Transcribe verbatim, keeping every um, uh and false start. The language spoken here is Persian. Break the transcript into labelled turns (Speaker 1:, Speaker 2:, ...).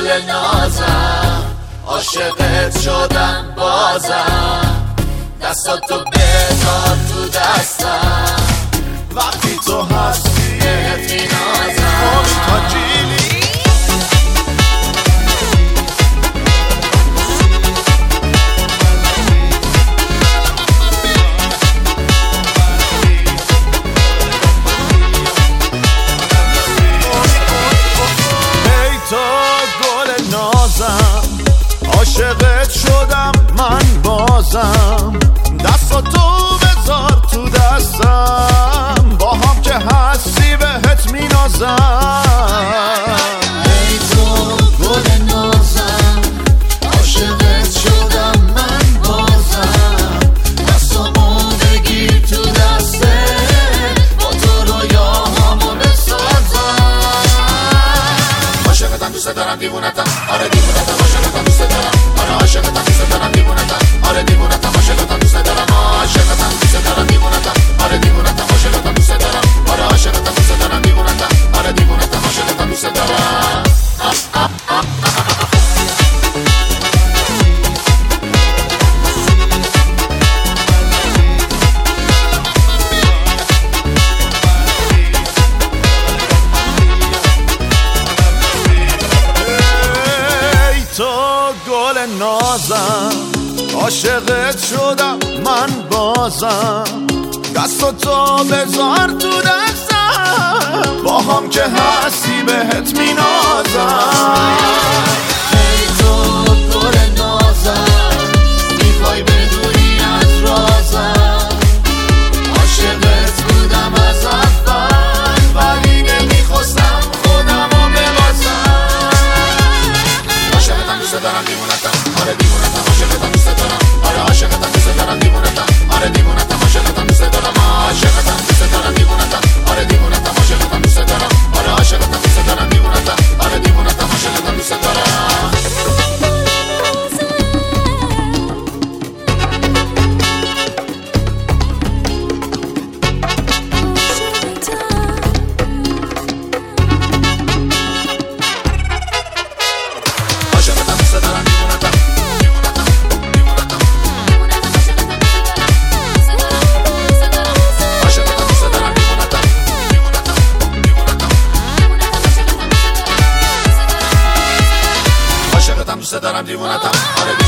Speaker 1: گل نازم، عاشقت شدم بازم، دستاتو بذار تو دستم، وقتی تو هستی بهت مینازم.
Speaker 2: عاشقت شدم من بازم، دستاتو بذار تو دستم، با هم که هستی بهت مینازم.
Speaker 1: ای تو گل نازم، عاشقت شدم من بازم، دستامو بگیر تو دستت، با تو رویاهامو بسازم. عاشقتم دوست دارم دیوونتم، آره دیوونتم، عاشقتم دوست دارم، آره عاشقتم دوست دارم، دیوونتم، آره دیوونتم، عاشقتم دوست دارم، عاشقتم دوست دارم، دیوونتم، آره دیوونتم، عاشقتم دوست دارم، آره عاشقتم دوست دارم، دیوونتم، آره دیوونتم، عاشقتم دوست دارم.
Speaker 2: گل نازم، عاشقت شدم من بازم، دستاتو بذار تو دستم، با هم که هستی بهت مینازم.
Speaker 1: ای تو گل نازم، میخوای بدونی از رازم، عاشقت بودم از اول، ولی نمیخواستم خودمو ببازم. عاشقتم دوست دارم، دیوونتم، آره دیوونتم، عاشقتم دوست دارم، آره عاشقتم دوست دارم، دیوونتم، آره دیوونتم، عاشقتم دوست دارم، عاشقتم دوست دارم، دیوونتم، آره دیوونتم، عاشقتم دوست دارم، آره عاشقتم دوست دارم، دیوونتم، آره دیوونتم، عاشقتم دوست دارم. دوست دارم دیوونتم، آره